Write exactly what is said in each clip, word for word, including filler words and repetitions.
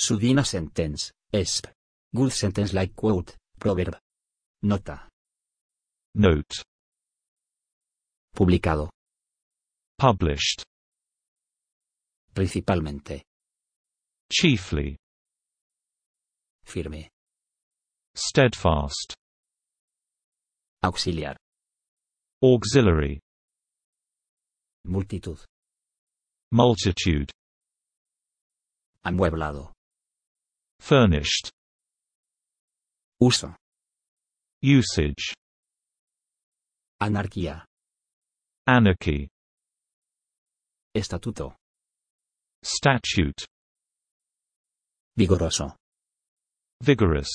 Sudina sentence, esp. Good sentence like quote, proverb. Nota. Note. Publicado. Published. Principalmente. Chiefly. Firme. Steadfast. Auxiliar. Auxiliary. Multitud. Multitude. Amueblado. Furnished. Uso. Usage. Anarquía. Anarchy. Estatuto. Statute. Vigoroso. Vigorous.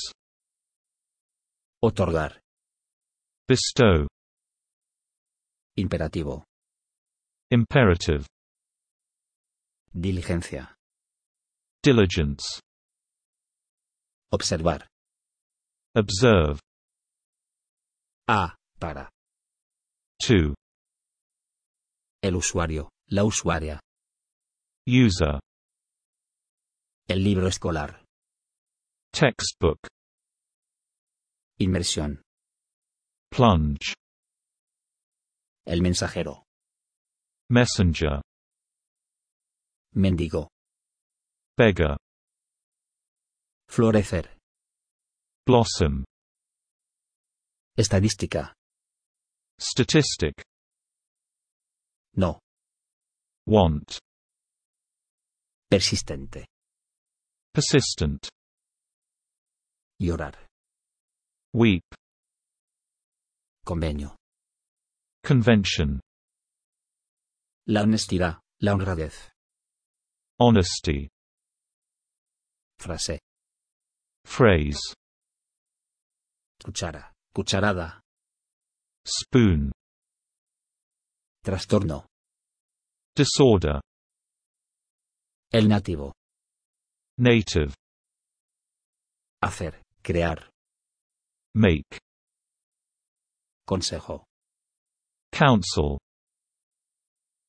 Otorgar. Bestow. Imperativo. Imperative. Diligencia. Diligence. Observar. Observe. A. Para. To. El usuario, la usuaria. User. El libro escolar. Textbook. Inmersión. Plunge. El mensajero. Messenger. Mendigo. Beggar. Florecer. Blossom. Estadística. Statistic. No. Want. Persistente. Persistent. Llorar. Weep. Convenio. Convention. La honestidad, la honradez. Honesty. Frase. Phrase. Cuchara, cucharada. Spoon. Trastorno. Disorder. El nativo. Native. Hacer, crear. Make. Consejo. Counsel.